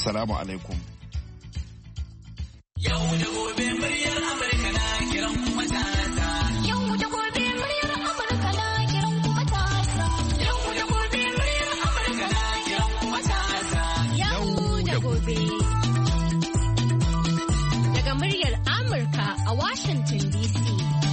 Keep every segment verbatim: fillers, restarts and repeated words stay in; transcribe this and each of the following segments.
Salamu alaikum. Yau da gobe muryar Amurka na kiran matasa. Yau da gobe muryar Amurka na kiran matasa. Yau da gobe muryar Amurka na kiran matasa. Yau da gobe. Daga muryar Amurka a Washington D C.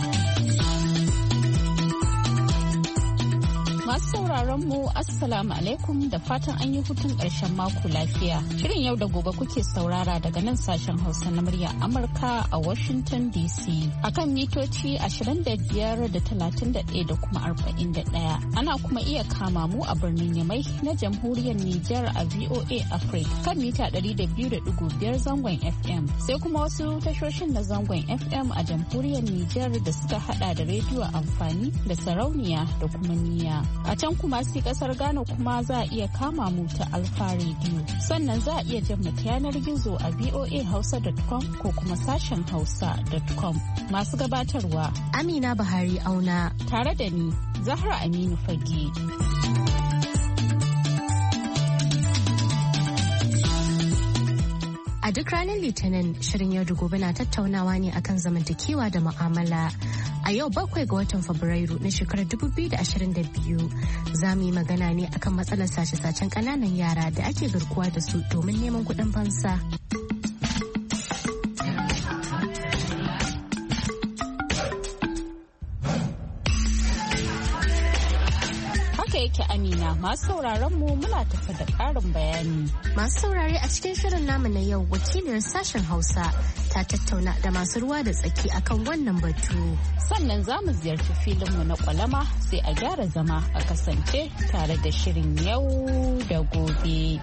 Masu sauraron mu Assalamu alaikum da fatan an yi hutun ƙarshen mako lafiya. Shirin yau da gobe kuke saurara daga nan sashen Hausa na murya Amurka a Washington D C. Akan mitoci ashirin da biyar da talatin da ɗaya da kuma arba'in da ɗaya. Ana kuma iya kama mu a birnin Yamai na Jamhuriyar Nijar a V O A Africa kan mita ɗari da biyu da ɗigo biyar zangon F M. Sai kuma wasu tashoshin na zangon F M a Jamhuriyar Nijar da suka hada da rediyo amfani da sarauniya da kuma niyya. A can kuma sai kasar Ghana kuma za a iya kama mu ta Alfa Radio. Sannan za a iya jin mu ta yanar gizo a v o a hausa dot com ko kuma sashen hausa dot com. Masu gabatarwa Amina Buhari Auna tare da ni Zahra Aminu Fage. A duk ranar Litinin shirin yau da gobe na tattaunawa ne akan zamantakewa da mu'amala. A yau bakwai ga watan Fabrairu na shekarar dubu biyu da ashirin da biyu za mu yi magana ne akan matsalar sace-sacen ƙananan yara da ake garkuwa da su domin neman kuɗin fansa. yake Amina masu sauraron mu muna tafi da ƙarin bayani. Masu saurare a cikin shirin namu na yau wakiliyar sashen Hausa ta tattauna da masu ruwa da tsaki akan wannan batu. Sannan za mu ziyarci filinmu na kwalama sai a gyara zama a kasance tare da shirin yau da gobe.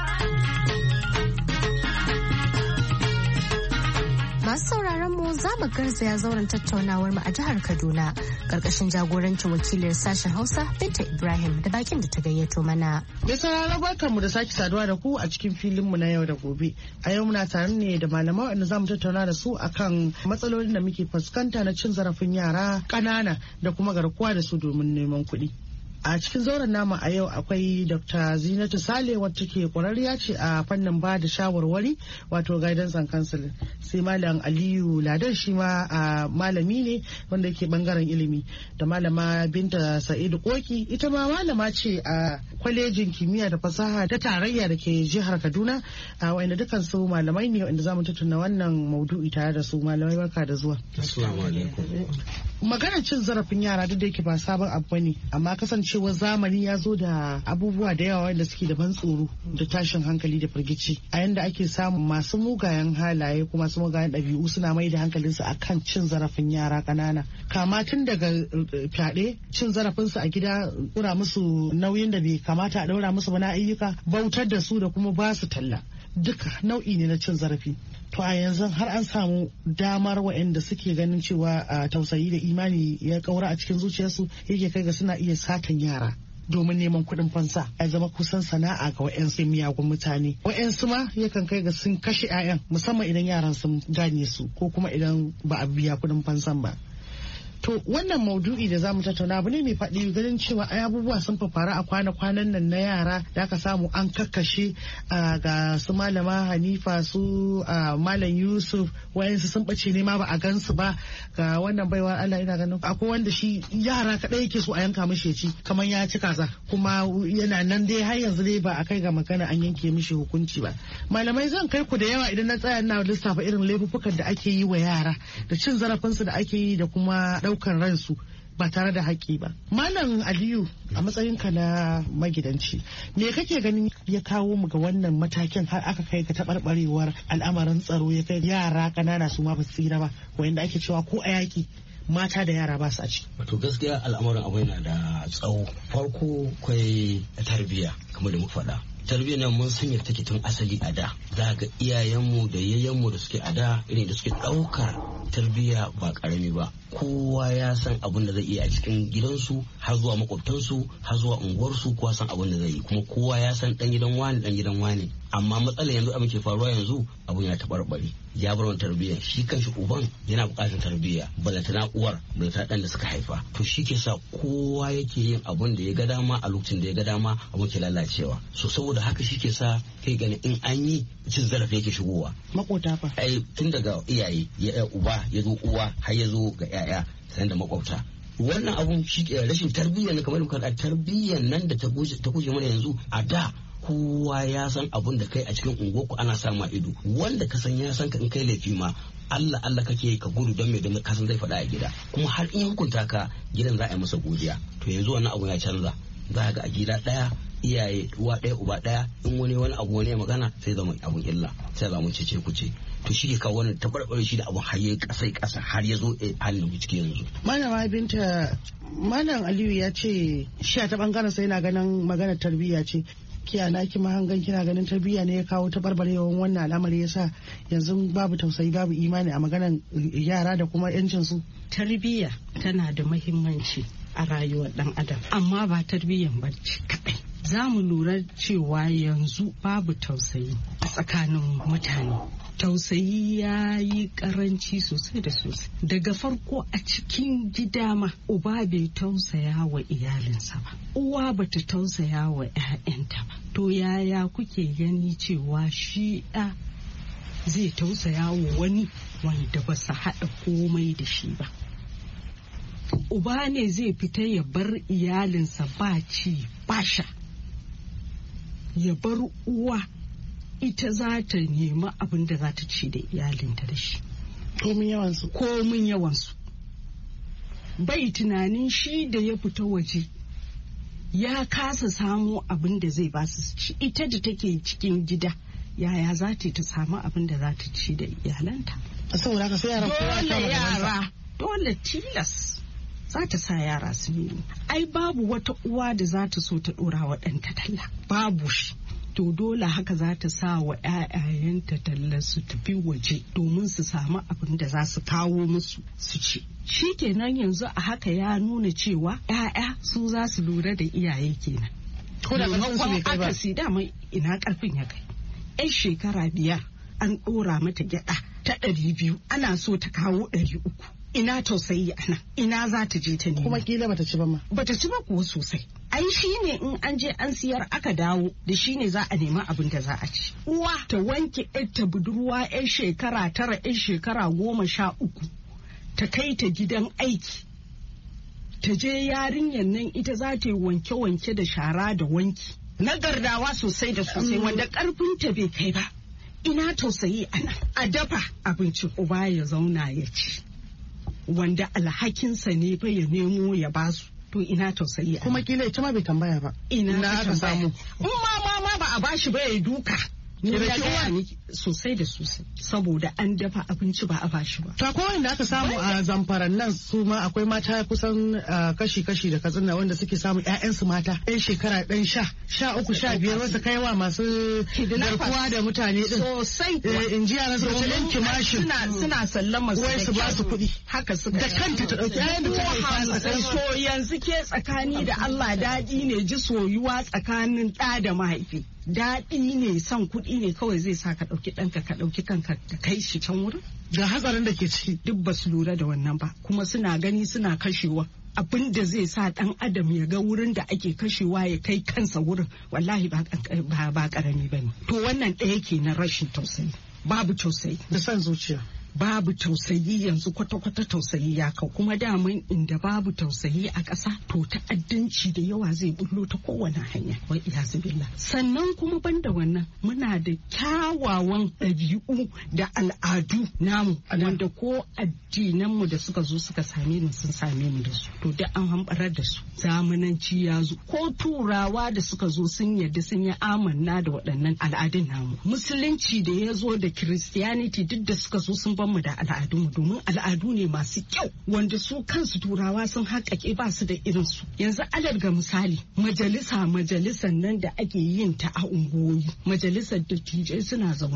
Masu sauraron mu za mu garzaya zauren tattaunawar mu a jihar Kaduna karkashin jagorancin wakiliyar sashen Hausa Binta Ibrahim da bakin da ta gayyato mana. Mai sauraron barkan mu da sake saduwa da ku a cikin filin mu na yau da gobe. A yau muna tare ne da malamai wanda za mu tattauna da su akan matsalolin da muke fuskanta na cin zarafin yara ƙanana da kuma garkuwa da su domin neman kuɗi. A cikin zauren namu a yau akwai Doctor Zinatu Sale wacce ke kwararriya ce a fannin ba da shawarwari wato guidance and counseling. Sai Malam Aliyu Ladan shi ma a malami ne wanda ke bangaren ilimi da Malama Binta Sa'idu Koki ita ma malama ce a kwalejin kimiyya da fasaha ta tarayya da ke jihar Kaduna a wanda dukan su malamai ne wanda zamu tattauna wannan maudu'i tare da su. Malamai barka da zuwa. Assalamu alaikum. Maganar cin zarafin yara duk da yake ba sabon abu ne amma kasance cewa zamani ya zo da abubuwa da yawa wanda suke da ban tsoro da tashin hankali da firgici a yanda ake samun masu mugayen halaye kuma masu mugayen ɗabi'u suna mai da hankalinsu akan cin zarafin yara ƙanana kama tun daga fyaɗe cin zarafinsu a gida ɗora musu nauyin da bai kamata a ɗaura musu ba na ayyuka bautar da su da kuma ba su talla duka nau'i ne na cin zarafi. To a yanzu har an samu damar waɗanda suke ganin cewa a tausayi da imani ya kaura a cikin zuciyarsu yake kai ga suna iya satan yara domin neman kuɗin fansa ya zama kusan sana'a ga wa'yansu miyagun mutane wa'yansu ma yakan kai ga sun kashe 'ya'yan musamman idan yaran sun gane su ko kuma idan ba a biya kuɗin fansan ba. To wannan maudu'i da zamu tattauna abu ne mai faɗi ganin cewa ai abubuwa sun faru a kwana-kwanan nan na yara da aka samu an kakkashe ga su malama Hanifa su malam Yusuf wayansu sun bace ne ma ba a gansu ba ga wannan baiwa Allah ina ganin akwai wanda shi yara kadai yake so a yanka mishi ya ci kamar ya ci kaza kuma yana nan dai har yanzu dai ba a kai ga magana an yanke mishi hukunci ba. Malamai zan kai ku da yawa idan na tsaya ina lissafa irin laifukan da ake yi wa yara da cin zarafinsu da ake yi da kuma daukan ransu ba tare da haƙƙi ba. Malam Aliyu a matsayinka na magidanci me kake ganin ya kawo mu ga wannan matakin har aka kai ga taɓarɓarewar al'amarin tsaro ya kai yara ƙanana su ma ba su tsira ba wanda ake cewa ko a yaƙi mata da yara ba su a ci. Wato gaskiya al'amarin abu yana da tsawo. Farko kwai tarbiyya kamar da muka faɗa. Tarbiyyar nan mun sanya take tun asali a da. Za ga iyayenmu da yayyenmu da suke a da irin da suke ɗaukar tarbiyya ba ƙarami ba. Kowa ya san abin da zai iya a cikin gidansu har zuwa makwabtansu har zuwa unguwarsu kowa san abin da zai yi kuma kowa ya san ɗan gidan wani ɗan gidan wani. amma matsala yanzu abin ke faruwa yanzu abun ya tabarbare ya bar wani tarbiyya shi kanshi uban yana buƙatar tarbiyya balantana uwar balantana ɗan da suka haifa to shi ke sa kowa yake yin abun da ya ga dama a lokacin da ya ga dama abun ke lalacewa so saboda haka shi ke sa kai gani in an yi cin zarafi yake shigowa makota fa ai tun daga iyaye ya uba ya zo uwa har ya zo ga 'ya'ya sanan da makwabta wannan abun shi rashin tarbiyya ne kamar muka tarbiyyar nan da ta guje ta guje mana yanzu a da kowa ya san abun da kai a cikin unguwarku ana sa ma ido wanda ka san ya san ka in kai laifi ma Allah Allah kake ka gudu don me don ka san zai faɗa a gida kuma har in hukunta ka gidan za a yi masa godiya to yanzu wannan abu ya canza za ga a gida ɗaya iyaye uwa ɗaya uba ɗaya in wani wani abu wani magana sai zama abun illa sai zama cece kuce to shi ke kawo wannan tabarbare shi da abun har ya kasai kasa har ya zo halin da ciki yanzu. Malama Binta Malam Aliyu ya ce shi a ta bangaren sai yana ganin maganar tarbiyya ce kiyana ki mahangan kina ganin tarbiyya ne ya kawo tabarbarewan wannan al'amari yasa yanzu babu tausayi babu imani a maganar yara da kuma yancin su. Tarbiyya tana da muhimmanci a rayuwar dan adam amma ba tarbiyyan barci kadai. Za mu lura cewa yanzu babu tausayi a tsakanin mutane. Tausayi ya yi karanci sosai da sosai. Daga farko a cikin gida ma uba bai tausaya wa iyalinsa ba. Uwa bata tausaya wa 'ya'yanta ba. To yaya kuke gani cewa shi ɗa zai tausaya wa wani wanda ba su haɗa komai da shi ba. Uba ne zai fita ya bar iyalinsa ba ci ba sha. Ya bar uwa ita za ta nemi abin da za ta ci da iyalinta da shi. Komin yawansu. Komin yawansu. Bai tunanin shi da ya fita waje ya kasa samu abin da zai basu su ci. Ita da take cikin gida yaya za ta ta samu abin da za ta ci da iyalanta. Saboda haka sai yaran kowa dole yara dole tilas za ta sa yara su nemi. Ai babu wata uwa da za ta so ta dora wa ɗanta talla. Babu shi. To dole haka za ta sa wa 'ya'yayanta talla su tafi waje domin su samu abin da za su kawo musu su ci. Shi kenan yanzu a haka ya nuna cewa 'ya'ya su za su lura da iyaye kenan. Ko da ƙarfin su bai kai ba. Akasi dama ina ƙarfin ya kai. 'Yan shekara biyar an ɗora mata gyaɗa ta ɗari biyu ana so ta kawo ɗari uku. Ina tausayi ana ina za ta je ta nema. Kuma kila bata ci ba ma. Bata ci ba kuwa sosai. Ai shi ne in an je an siyar aka dawo da shi ne za a nemi abin da za a ci. Uwa ta wanke ta budurwa 'yan shekara tara 'yan shekara goma sha uku ta kai ta gidan aiki. Ta je yarinyar nan ita za ta yi wanke-wanke da shara da wanki. Na gardawa sosai da sosai wanda karfinta bai kai ba. Ina tausayi ana. A dafa abincin uba ya zauna ya ci. Wanda alhakinsa ne fa ya nemo ya basu. To ina tausayi kuma kila ita ma bai tambaya ba ina aka samu in ma ma ba a bashi ba ya duka sosai da sosai saboda an dafa abinci ba a bashi ba. To akwai wanda aka samu a Zamfaran nan su ma akwai mata kusan kashi-kashi da Katsina wanda suke samu ƴaƴansu mata ɗan shekara ɗan sha sha uku sha biyar wasu kaiwa masu garkuwa da mutane din. Sosai kuwa. In ji yaran su wace ɗan kimashin. Suna suna sallama su wai su ba su kuɗi. Haka suka. Da kanta ta ɗauki ƴaƴan da ta haifa su. So yanzu ke tsakani da Allah daɗi ne ji soyuwa tsakanin ɗa da mahaifi. Daɗi ne son kuɗi ne kawai zai sa ka ɗauki ɗanka ka ɗauki kanka ka kai shi can wurin. Ga hatsarin da ke ciki. Duk ba su lura da wannan ba kuma suna gani suna kashewa. Abin da zai sa ɗan adam ya ga wurin da ake kashewa ya kai kansa wurin wallahi ba ƙarami ba ne. To wannan ɗaya ke na rashin tausayi. Babu tausayi. Da son zuciya. Babu tausayi yanzu kwata-kwata tausayi ya kau kuma daman inda babu tausayi a ƙasa to ta'addanci da yawa zai bullo ta kowane hanya wai iyazu billah. Sannan kuma banda wannan muna da kyawawan ɗabi'u da al'adu namu wanda ko addinanmu da suka zo suka same mu sun same mu da su to da an hambarar da su zamananci ya zo ko turawa da suka zo sun yarda sun yi amanna da waɗannan al'adun namu musulunci da ya zo da christianity duk da suka zo sun mu da al'adunmu domin al'adu ne masu kyau wanda su kansu turawa sun haƙaƙe ba su da irinsu yanzu alal ga misali majalisa majalisan nan da ake yin ta a unguwoyi majalisar dattijai suna zaune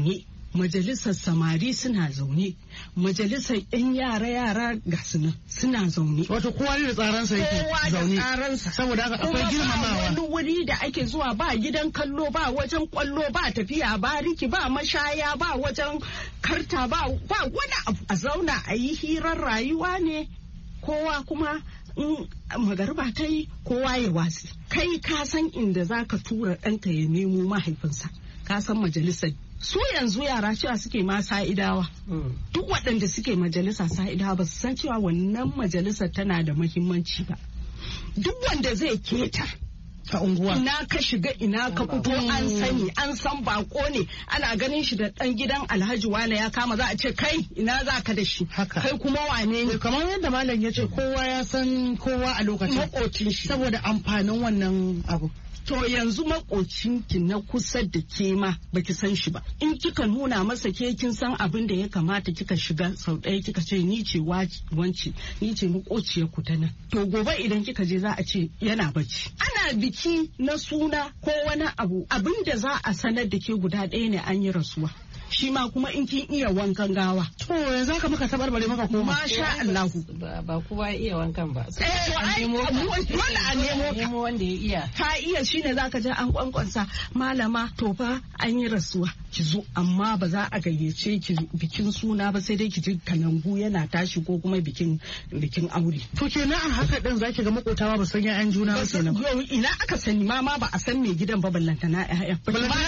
majalisar samari suna zaune, majalisar yan yara-yara ga suna suna zaune. Wato kowa da tsaransa yake zaune. Kowa da tsaransa. Saboda haka akwai girmamawa. Wani wuri da ake zuwa ba gidan kallo, ba wajen kwallo, ba tafiya bariki, ba mashaya, ba wajen karta, ba wani abu. A zauna a yi hirar rayuwa ne, kowa kuma in magariba ta yi kowa ya watsi. Kai ka san inda za ka tura ɗanka ya nemo mahaifinsa, ka san majalisar. Su yanzu yara cewa suke ma sa'idawa. Duk waɗanda suke majalisa sa'idawa ba su san cewa wannan majalisar tana da muhimmanci ba. Duk wanda zai keta a unguwa, ina ka shiga ina ka fito an sani, an san bako ne, ana ganin shi da ɗan gidan Alhaji wane ya kama, za a ce kai ina za ka da shi, kai kuma wane ne. Kamar yadda malam ya ce kowa ya san kowa a lokacin makocin shi saboda amfanin wannan abu. To yanzu makocinki na kusa da ke ma baki san shi ba. In kika nuna masa ke kin san abin da ya kamata kika shiga sau ɗaya kika ce ni ce wanci, ni ce makociyar ku ta nan. To gobe idan kika je za a ce yana bacci. Ana biki na suna ko wani abu, abin da za a sanar da ke guda ɗaya ne an yi rasuwa. Shi ma kuma in kin iya wankan gawa. To yanzu haka muka tabarbare maka koma. Masha Allahu. Ba kowa ya iya wankan ba. Eh to ai wanda a nemo nemo wanda ya iya. Ta iya shine zaka je an kwankwansa malama to fa an yi rasuwa ki zo, amma ba za a gayyace ki bikin suna ba, sai dai ki ji kalangu yana tashi ko kuma bikin bikin aure. To kenan a haka din zaki ga makotawa ba san ƴaƴan juna ba kenan. Yau ina aka sani ma ma ba a san me gidan ba ballanta na ƴaƴan.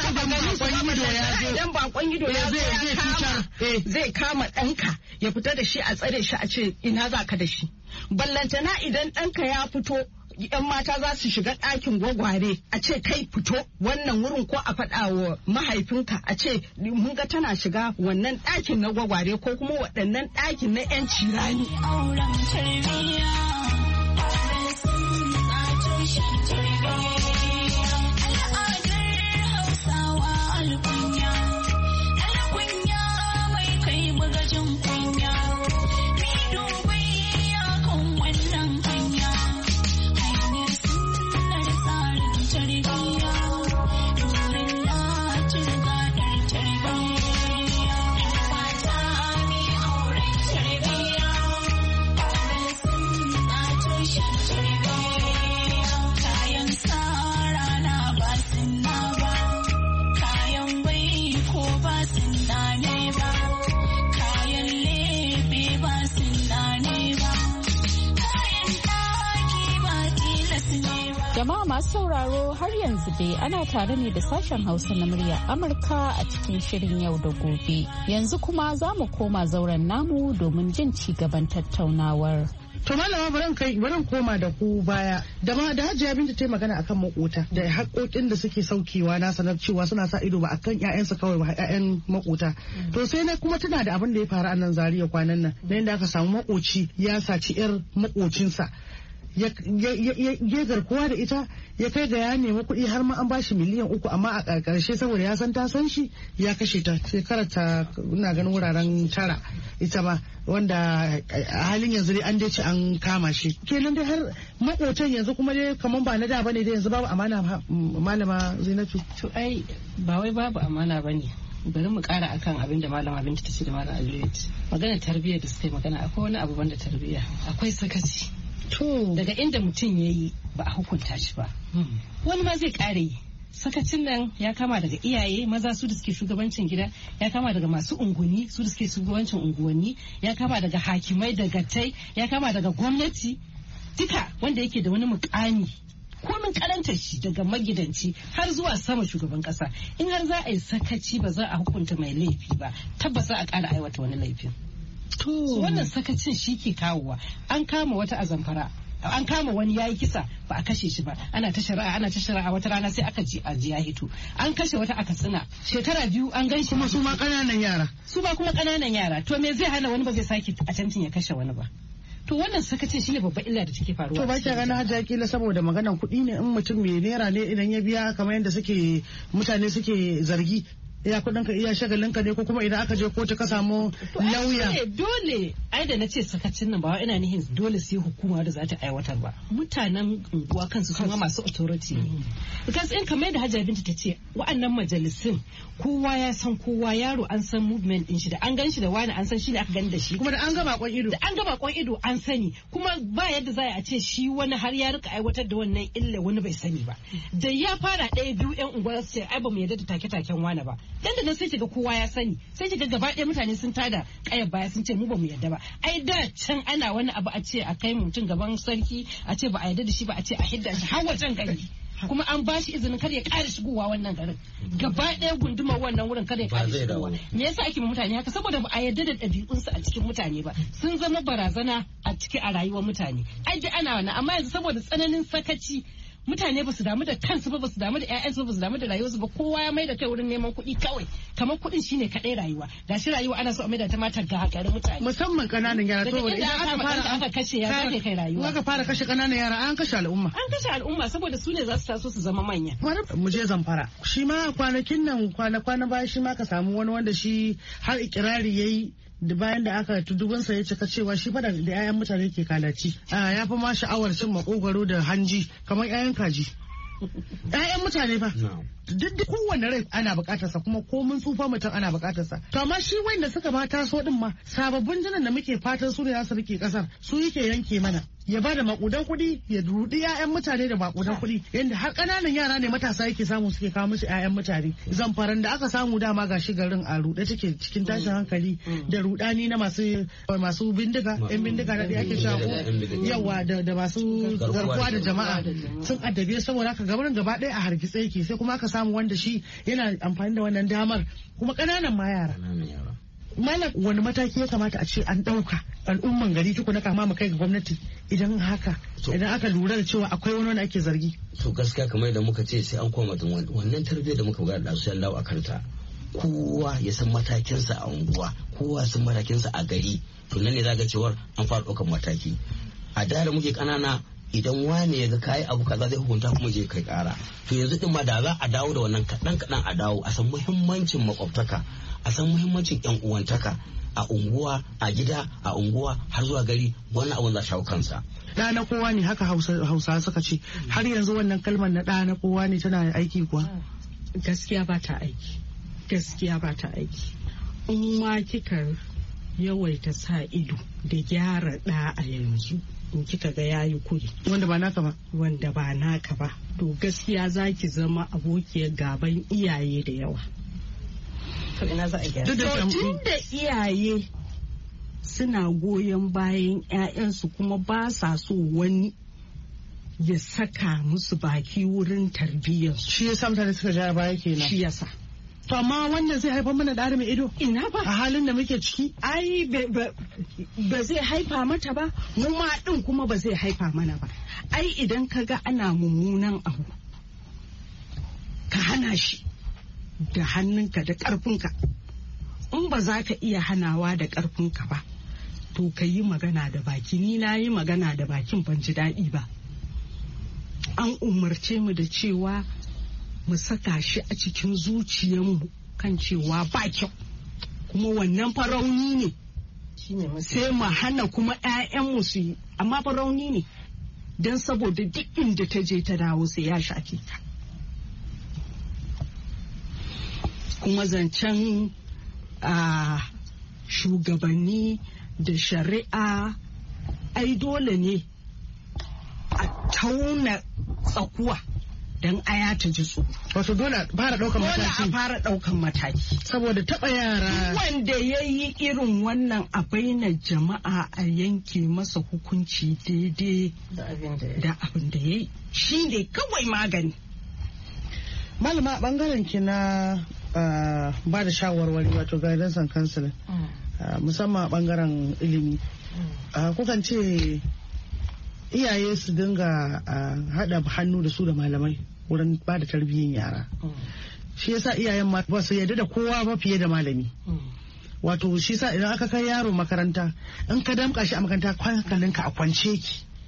Ballanta ba bakon ido ya zai zai kama ɗanka ya fita da shi a tsare shi a ce ina za ka da shi. Ballantana idan ɗanka ya fito yan mata za su shiga ɗakin gwagware a ce kai fito wannan wurin, ko a faɗa wa mahaifinka a ce mun ga tana shiga wannan ɗakin na gwagware ko kuma waɗannan ɗakin na yan cirani. Jama'a masu sauraro har yanzu dai ana tare ne da sashen Hausa na murya Amurka a cikin shirin yau da gobe. Yanzu kuma za mu koma zauren namu domin jin ci gaban tattaunawar. To malama baran kai baran koma da ku baya da ma da Hajiya Binta ta magana akan makota da haƙoƙin da suke saukewa, na sanar cewa suna sa ido ba akan ƴaƴansu kawai ba, ƴaƴan makota. To sai na kuma tana da abin da ya faru a nan Zaria kwanan nan, da yadda aka samu makoci ya saci ƴar makocinsa. Ya garkuwa da ita, ya kai ga ya nemi kuɗi har ma an bashi miliyan uku, amma a ƙarshe saboda ya san ta san shi ya kashe ta. Shekarar ta ina ganin wuraren tara ita ma, wanda a halin yanzu dai an dai ci an kama shi. Kenan dai har makotan yanzu kuma dai kaman ba na da bane dai yanzu babu amana. Malama Zainatu. To ai ba wai babu amana bane. Bari mu kara akan abin da malama Binta ta ce da malam Aliyu. Magana tarbiyya da suka yi magana, akwai wani abu banda tarbiyya, akwai sakaci. Daga inda mutum ya yi ba a hukunta shi ba, wani ma zai kare yi. Sakacin nan ya kama daga iyaye maza, su da suke shugabancin gida, ya kama daga masu unguwanni, su da suke shugabancin unguwanni, ya kama daga hakimai da gattai, ya kama daga gwamnati, duka wanda yake da wani mukami komin karanta shi, daga magidanci har zuwa sama shugaban kasa. In har za a yi sakaci ba za a hukunta mai laifi ba, tabbas za a kara aiwata wani laifin. So, wannan sakacin shi ke kawowa. An kama wata a Zamfara, an kama wani yayi kisa ba a kashe shi ba, ana ta shari'a ana ta shari'a, wata rana sai aka ji a ji ya hito. An kashe wata a Katsina, shekara biyu an gan shi. Kuma su ma kananan yara. Su ma kuma kananan yara. To me zai hana wani ba zai sake attempting ya kashe wani ba? To wannan sakacin shine babban illa da take faruwa. To ba ki gana Hajiya, kila saboda maganan kuɗi ne, in mutum mai naira ne idan ya biya kamar yadda suke mutane suke zargi, iya kudin ka iya shagalin ka ne ko kuma idan aka je kotu ka samu lauya. Dole ai da nace sakacin nan ba ina nihin dole sai hukuma da za ta aiwatar ba. Mutanen unguwa kansu su masu authority ne. Because in kamar da Hajiya Binta ta ce wa'annan majalisun kowa ya san kowa, yaro an san movement din shi, da an gan shi da wani an san shi ne aka gani da shi. Kuma da an ga bakon ido. Da an ga bakon ido an sani, kuma ba yadda za a ce shi wani har ya rika aiwatar da wannan illa wani bai sani ba. Da ya fara ɗaya biyu yan unguwa su ce ai ba mu yarda da take-taken wani ba. Dan da nan sai kiga kowa ya sani, sai kiga gaba ɗaya mutane sun tada kayar baya sun ce mu ba mu yarda ba. Ai da can ana wani abu a ce a kai mutum gaban sarki a ce ba a yarda da shi ba, a ce a hidda shi har wajen gari. Kuma an ba shi izinin kar ya ƙara shigowa wannan garin, gaba ɗaya gundumar wannan wurin kar ya ƙara shigowa. Me yasa ake mutane haka? Saboda ba a yarda da ɗabi'unsu a cikin mutane ba, sun zama barazana a ciki a rayuwar mutane. Ai dai ana wannan, amma yanzu saboda tsananin sakaci mutane ba su damu da kansu ba, ba su damu da ƴaƴansu ba su damu da rayuwarsu ba, kowa ya mai da kai wurin neman kuɗi kawai, kamar kuɗin shine kaɗai rayuwa. Da shi rayuwa ana so a mai da ta mata ga hakarin mutane, musamman ƙananan yara. To idan aka fara aka kashe ya zake kai rayuwa, aka fara kashe ƙananan yara an kashe al'umma, an kashe al'umma saboda su ne za su taso su zama manya. Mu je Zamfara, shi ma kwanakin nan kwana kwana baya shi ma ka samu wani wanda shi har ikirari yayi da bayan da aka tudubinsa ya cika cewa shi fada da 'ya'yan mutane ke kalaci, ya fi ma sha'awar cin makogwaro da hanji kamar 'ya'yan kaji. 'Ya'yan mutane fa duk da kowane rai ana bukatarsa, kuma komin tsufa mutum ana bukatarsa. To amma shi wanda suka ba taso din ma sababbin jinan da muke fatan su ne za su rike kasar su yake yanke mana, ya ba da makudan kuɗi ya rudi 'ya'yan mutane da makudan kuɗi, yanda har ƙananan yara ne matasa yake samu suke kawo musu 'ya'yan mutane. Zamfaran da aka samu dama ga shi garin a ruɗe take cikin tashin hankali da rudani na masu masu bindiga, yan bindiga da ake shago yawa da masu garkuwa da jama'a sun addabe, saboda haka gabarin gaba ɗaya a hargitse yake. Sai kuma aka samu wanda shi yana amfani da wannan damar, kuma ƙananan ma yara. Malam, wani mataki ya kamata a ce an ɗauka al'umman gari tukuna kama mu kai ga gwamnati idan haka idan aka lura da cewa akwai wani wanda ake zargi? To gaskiya kamar yadda muka ce sai an koma da wannan tarbiyyar da muka gada su yallawa a kanta. Kowa ya san matakinsa a unguwa, kowa ya san matakinsa a gari, to nan ne za ga cewar an fara ɗaukar mataki. A da da muke ƙanana idan wane ya ga kayi abu kaza zai hukunta kuma je kai kara. To yanzu din ma da za a dawo da wannan kaɗan kaɗan a dawo, a san muhimmancin makwabtaka, a san muhimmancin yan uwantaka a unguwa, a gida, a unguwa har zuwa gari, wannan abun za shawo kansa. Ɗa na kowa ne, haka Hausa suka ce. Har yanzu wannan kalmar na ɗa na kowa ne tana aiki kuwa? Gaskiya ba ta aiki. Gaskiya ba ta aiki. In ma kika yawaita sa ido da gyara ɗa a yanzu, in kika ga yayi kuri wanda ba naka ba wanda ba naka ba to gaskiya zaki zama abokiyar gaban iyaye da yawa. To ina za a gyara? Tun da iyaye suna goyon bayan 'ya'yansu kuma ba sa so wani ya saka musu baki wurin tarbiyyarsu. Shi yasa mutane suka ja baya kenan. Shi yasa. To amma wannan zai haifar mana da mai ido? Ina ba. A halin da muke ciki? Ai ba zai haifa mata ba, mu ma din kuma ba zai haifa mana ba. Ai idan ka ga ana mummunan abu, ka hana shi da hannunka da ƙarfinka. In ba za ka iya hanawa da ƙarfinka ba, to ka yi magana da baki. Ni na yi magana da bakin ban ji daɗi ba. An umarce mu da cewa mu saka shi a cikin zuciyarmu kan cewa ba kyau, kuma wannan farauni ne, sai mu hana kuma 'ya'yanmu su yi, amma farauni ne don saboda duk inda ta je ta dawo sai ya shafe ta. Kuma zancen a shugabanni da shari'a, ai dole ne a tauna tsakuwa don aya ta ji tsoro. Wato dole a fara daukan mataki. Dole a fara daukan mataki. Saboda taba yara. Wanda ya yi irin wannan a baina jama'a a yanke masa hukunci daidai da abin da ya yi. Shi ne kawai magani. Malama, bangaren ki na ba da shawarwari, wato guidance and counseling, musamman bangaren ilimi, kukan ce iyaye su dinga haɗa hannu da su da malamai wurin ba da tarbiyyar yara. Shi yasa iyayen ma ba su yarda da kowa ba fiye da malami. Wato shi sa idan aka kai yaro makaranta, in ka damƙa shi a makaranta hankalinka a kwance ki.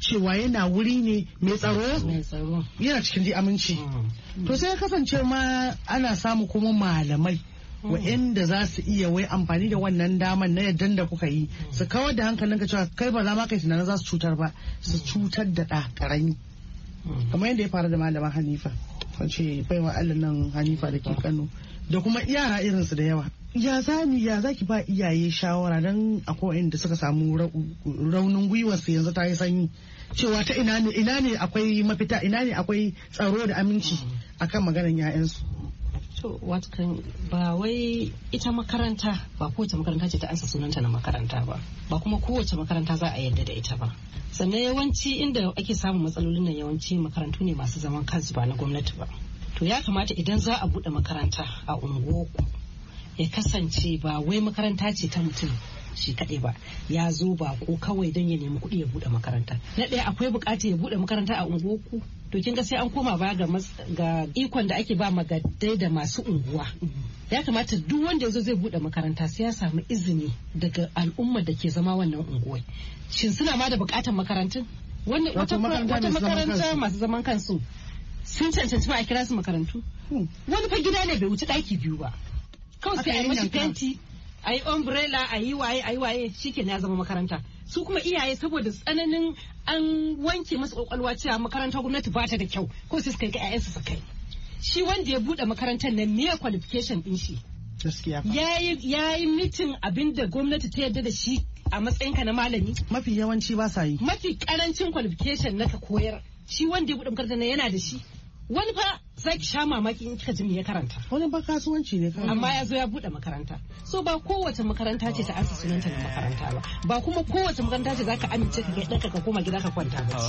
cewa yana wuri ne mai tsaro mai tsaro yana cikin dai aminci to sai ya kasance ma ana samu kuma malamai wa'anda za su iya wai amfani da wannan daman na yadda da kuka yi su kawar da hankalin ka cewa kai ba za ma kai tunanin za su cutar ba su cutar da ɗa ƙarami kamar yadda ya faru da malama Hanifa wace baiwa Allah nan Hanifa da ke Kano da kuma yara irinsu da yawa ya zani ya zaki ba iyaye shawara don akwai inda suka samu raunin gwiwarsu yanzu ta yi sanyi cewa ta ina ne ina ne akwai mafita ina ne akwai tsaro da aminci akan maganar 'ya'yansu. To watakan ba wai ita makaranta ba kowace makaranta ce ta ansa sunanta na makaranta ba ba kuma kowace makaranta za a yarda da ita ba sannan yawanci inda ake samun matsalolin nan yawanci makarantu ne masu zaman kansu ba na gwamnati ba to ya kamata idan za a buɗe makaranta a unguwarku ya kasance ba wai makaranta ce ta mutum shi kaɗai ba ya zo ba ko kawai don ya nemi kuɗi ya buɗe makaranta na ɗaya akwai buƙatar ya buɗe makaranta a unguwarku to kin ga sai an koma ba ga ga ikon da ake ba magadai da masu unguwa ya kamata duk wanda yazo zai buɗe makaranta sai ya samu izini daga al'umma da ke zama wannan unguwar shin suna ma da buƙatar makarantun wata makaranta masu zaman kansu sun cancanci ma a kira su makarantu wani fa gida ne bai wuce ɗaki biyu ba kawai sai a yi mashi fenti a yi umbrella a yi waye a yi waye shike ya zama makaranta su kuma iyaye saboda tsananin an wanke masu kwakwalwa cewa makarantar gwamnati ba ta da kyau ko sai suka yi ƴaƴansu su kai shi wanda ya bude makarantar nan me qualification din shi gaskiya yayi yayi mitin abinda gwamnati ta yarda da shi a matsayinka na malami mafi yawanci ba sa yi mafi karancin qualification na ka koyar shi wanda ya bude makarantar nan yana da shi wani fa zaki sha mamaki in kika ji me ya karanta wani ba kasuwanci ne kawai amma ya zo ya bude makaranta so ba kowace makaranta ce ta ansa sunanta na makaranta ba ba kuma kowace makaranta ce zaka amince ka kai ɗanka ka koma gida ka kwanta ba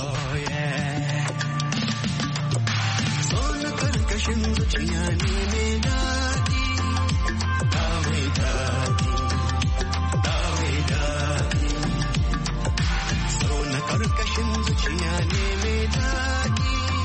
so na karkashin zuciya ne mai daɗi ba mai daɗi ba mai daɗi so na karkashin zuciya ne mai daɗi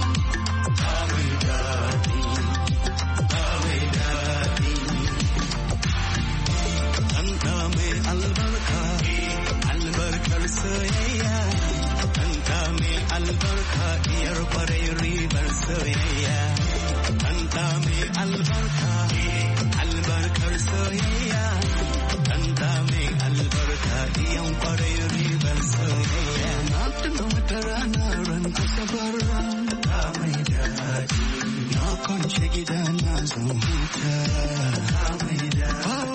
albarka albarkar soyayya kanta mai albarka diyar kwarai ribar soyayya kanta mai albarka albarkar soyayya kanta mai albarka diyan kwarai ribar soyayya na tuna wata rana ran asabar ta mai daɗi na kwance gida na zan huta ta mai daɗi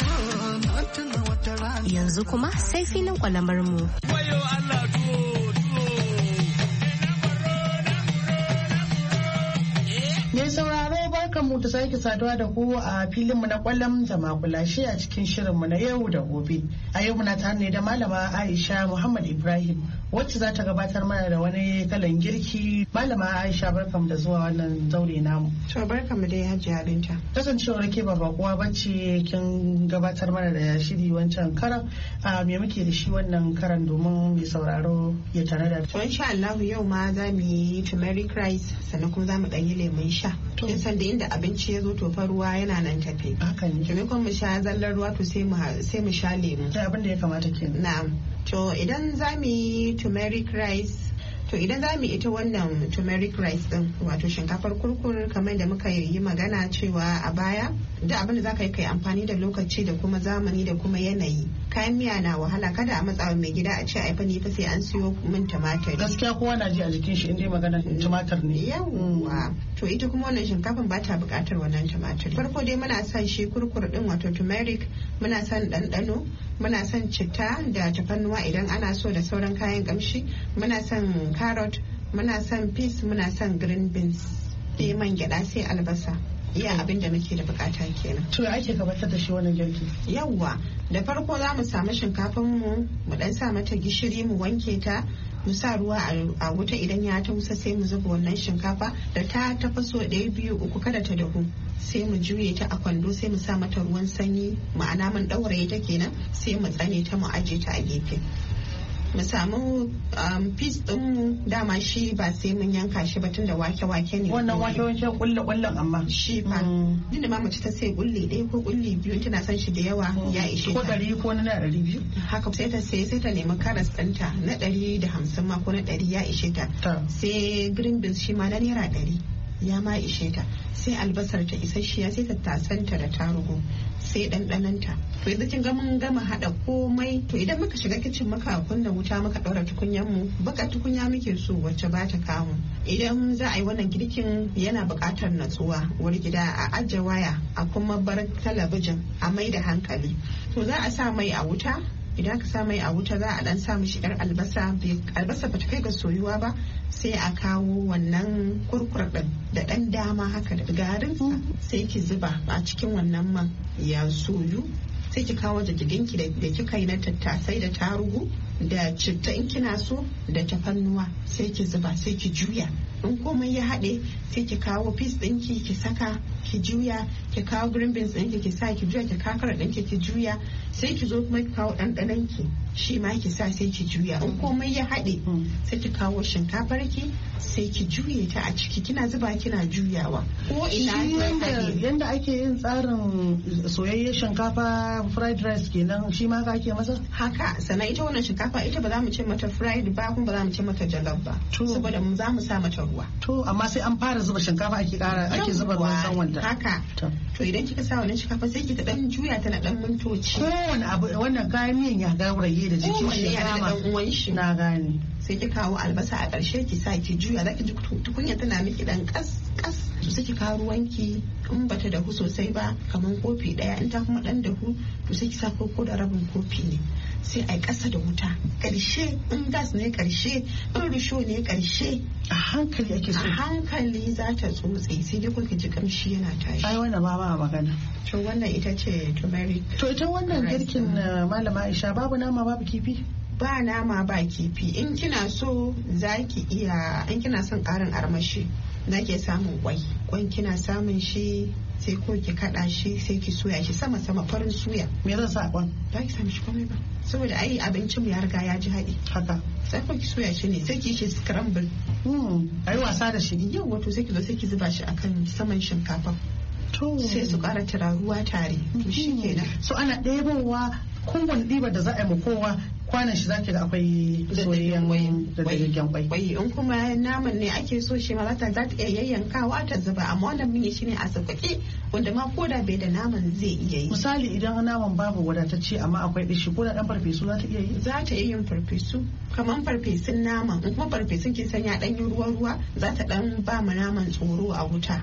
yanzu kuma sai filin kwalamar mu. Me sauraro barkanmu ta sake saduwa da ku a filinmu na kwallon da makulashi a cikin shirinmu na yau da gobe. A yau muna tare ne da malama Aisha Muhammad Ibrahim wacce za ta gabatar mana da wani kalan girki. Malama Aisha barkamu da zuwa wannan zaure namu. To barkamu dai Hajiya Binta. Kasancewar ke ba bakuwa bace kin gabatar mana da shiri wancan karan a me muke da shi wannan karan domin mai sauraro ya tare da. To insha Allah yau ma za mu yi turmeric rice sannan kuma za mu ɗan yi lemun sha. Kin san da inda abinci ya zo to fa ruwa yana nan tafe. Haka ne. Domin kuma mu sha zallar ruwa to sai mu sai mu sha lemu. Da abin da ya kamata kenan. Na'am. To idan za mu yi turmeric rice to idan za mu ita wannan turmeric rice din wato shinkafar kurkur kamar da muka yi magana cewa a baya da abin da za ka yi kai amfani da lokaci da kuma zamani da kuma yanayi kayan miya na wahala kada a matsawa mai gida a ce a fani fa sai an siyo min tumatir gaskiya kowa na ji a jikin shi inda magana tumatir ne yawwa to ita kuma wannan shinkafar ba ta buƙatar wannan tumatir farko dai muna son shi kurkur din wato turmeric muna son ɗanɗano muna son citta da tafannuwa idan ana so da sauran kayan kamshi muna son carrot muna son peas muna son green beans sai man gyada sai albasa iya abin da muke da bukata kenan to ake gabatar da shi wannan girki yawwa da farko za mu samu shinkafin mu mu dan sa mata gishiri mu wanke ta mu sa ruwa a wuta idan ya tausa sai mu zuba wannan shinkafa da ta tafaso ɗaya biyu uku kada ta dahu sai mu juye ta a kwando sai mu sa mata ruwan sanyi ma'ana mun ɗauraye ta kenan sai mu tsane ta mu aje ta a gefe mu samu piece ɗinmu dama shi ba sai mun yanka shi ba tun da wake-wake ne. Wannan wake-wake kulle-kullen amma. Shi fa. Duk da ma mace ta sai kulli ɗaya ko kulli biyu tana son shi da yawa ya ishe ta. Ko ɗari ko na ɗari biyu. Haka sai ta sai sai ta nemi karas ɗinta na ɗari da hamsin ma ko na ɗari ya ishe ta. Sai green beans shi ma na naira ɗari ya ma ishe ta. Sai albasar ta isasshiya sai ta tasanta da tarugu sai ɗanɗananta. To yanzu kin ga mun gama haɗa komai. To idan muka shiga kicin muka kunna wuta muka ɗaura tukunyar mu baka tukunya muke so wacce ba ta kamu. Idan za a yi wannan girkin yana buƙatar natsuwa wuri gida a ajiye waya a kuma bar talabijin a mai da hankali. To za a sa mai a wuta. Idan ka sa mai a wuta za a dan sa mishi yar albasa albasa ba ta kai ga soyuwa ba sai a kawo wannan kurkur din da dan dama haka da garin sai ki zuba a cikin wannan man ya soyu sai ki kawo jajjagenki da kika yi na tattasai da tarugu da citta in kina so da tafannuwa sai ki zuba sai ki juya in komai ya haɗe sai ki kawo piece ɗinki ki saka ki juya ki kawo green beans ɗinki ki sa ki juya ki kakara ɗinki ki juya sai ki zo kuma ki kawo ɗanɗanon ki shi ma ki sa sai ki juya in komai ya haɗe sai ki kawo shinkafar ki sai ki juye ta a ciki kina zuba kina juyawa ko ina yanda ake yin tsarin soyayyen shinkafa fried rice kenan shi ma ake masa haka sannan ita wannan shinkafa ita ba za mu ce mata fried ba kuma ba za mu ce mata jollof ba saboda mu za mu sa mata ruwa to amma sai an fara zuba shinkafa ake kara ake zuba ruwan sanwan da haka to idan kika sa wannan shinkafa sai ki ta dan juya ta na dan mintoci kowane abu wannan kayan miyan ya gauraye da jikin shi ya da dan uwan shi na gane sai ki kawo albasa a ƙarshe ki sa ki juya zaki ji tukunya tana miki dan kas kas to sai ki kawo ruwanki in bata dahu sosai ba kaman kofi daya in ta kuma dan dahu to sai ki sa koko da rabin kofi ne sai a ƙasa da wuta ƙarshe in gas ne ƙarshe in risho ne ƙarshe a hankali ake so a hankali za ta tsotse sai dai kuka ji kamshi yana tashi ai wannan ba ba magana to wannan ita ce turmeric to ita wannan girkin malama Aisha babu nama babu kifi ba nama ba kifi in kina so za ki iya in kina son ƙarin armashi za ki samun kwai kwan kina samun shi sai ko ki kada shi sai ki soya shi sama sama farin suya me zan sa kwan ba ki sami shi komai ba saboda ai abincin mu ya riga ya ji haɗi haka sai ko ki soya shi ne sai ki shi scramble mm ai wasa da shi yau wato sai ki zo sai ki zuba shi akan saman shinkafa to sai su ƙara turaruwa tare to shi kenan so ana ɗebowa kowane ɗiba da za a yi ma kowa kwanan shi zaki ga akwai soyayyen da dagaggen kwai kwai in kuma naman ne ake so shi ma za ta za ta iya yayyankawa ta zuba amma wannan mun yi shi ne a sauƙaƙe wanda ma ko da bai da naman zai iya yi misali idan naman babu wadatacce amma akwai dishi ko da dan farfesu za ta iya yi za ta iya yin farfesu kamar farfesun naman in kuma farfesun kin sanya dan yi ruwa ruwa za ta dan ba mu naman tsoro a wuta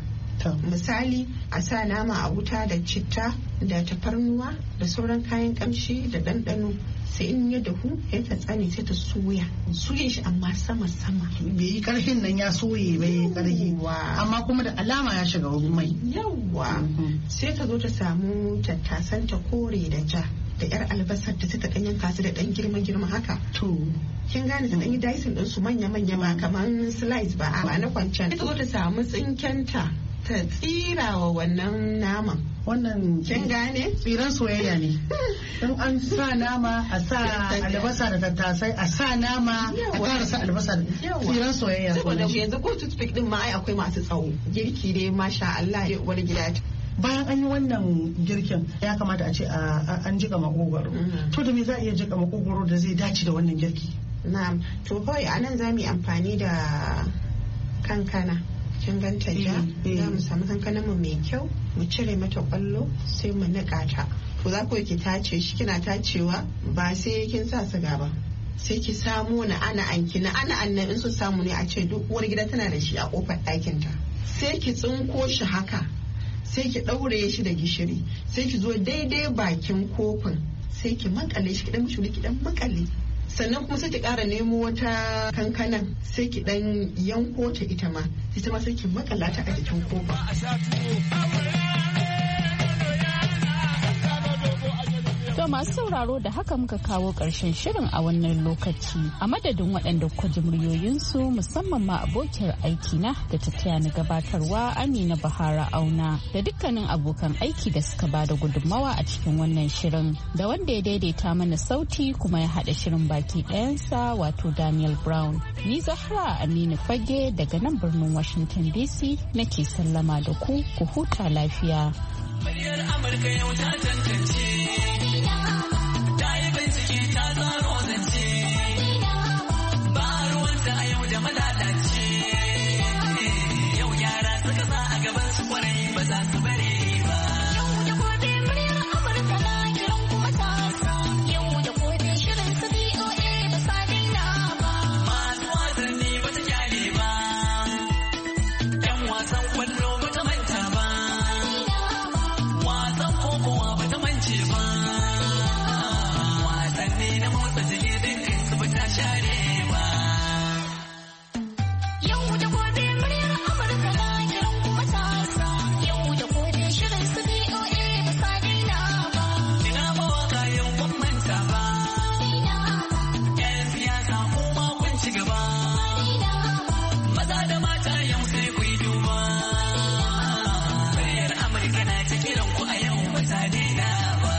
misali a sa nama a wuta da citta da tafarnuwa da sauran kayan kamshi da ɗanɗano sai in ya dahu ya ta tsane sai ta soya soya shi amma sama sama bai yi karhin nan ya soye bai yi karhi amma kuma da alama ya shiga mai yawa sai ta zo ta samu tattasan ta kore da ja da yar albasar da ta ɗan yanka su da ɗan girma girma haka to kin gane ta ɗan yi dicing ɗin su manya manya ba kamar slice ba a na kwancen ta zo ta samu tsinkenta ta tsira wa wannan naman wannan kin gane tsiran soyayya ne in an sa nama a sa albasa da tattasai a sa nama a ƙara sa albasa da tsiran soyayya saboda yanzu ko toothpick din ma ai akwai masu tsawo girki dai masha Allah wani gida bayan an yi wannan girkin ya kamata a ce an jika makogwaro to da me za a iya jika makogwaro da zai dace da wannan girki na'am to kawai anan za mu yi amfani da kankana kin ganta ja za mu samu kankanan mu mai kyau mu cire mata kwallo sai mu niƙa ta to za ku ki tace shi kina tacewa ba sai kin sa siga ba sai ki samu na ana anki na ana annan in su samu ne a ce duk uwar gida tana da shi a kofar ɗakin ta sai ki tsinko shi haka sai ki ɗaure shi da gishiri sai ki zo daidai bakin kofin sai ki makale shi ki dan mishi ki dan makale sannan kuma sai ki ƙara nemo wata kankanan sai ki dan yanko ta ita ma ita ma sai ki makala ta a jikin kofa. To masu sauraro da haka muka kawo ƙarshen shirin a wannan lokaci. A madadin waɗanda kuka ji muryoyinsu musamman ma abokiyar aikina da ta taya ni gabatarwa Amina Bahara Auna da dukkanin abokan aiki da suka ba da gudunmawa a cikin wannan shirin. Da wanda ya daidaita mana sauti kuma ya haɗa shirin baki ɗayansa wato Daniel Brown. Ni Zahra Aminu Fage daga nan birnin Washington D C nake sallama da ku ku huta lafiya. Muryar Amurka yau ta tantance, ta yi bincike ta tsaro zance, ba ruwanta a yau da malalace, yau yara suka sa a gaban su kwarai ba za su bare ba. Yau da gobe muryar Amurka na kiran kuma tasa, yau da gobe shirin su B O A ba sa daina ba. Masu wasanni ba ta kyale ba, 'yan wasan kwallo ba ta manta ba. Kowa ba ta mance ba, wasanni na motsa jiki dukkan su ba ta share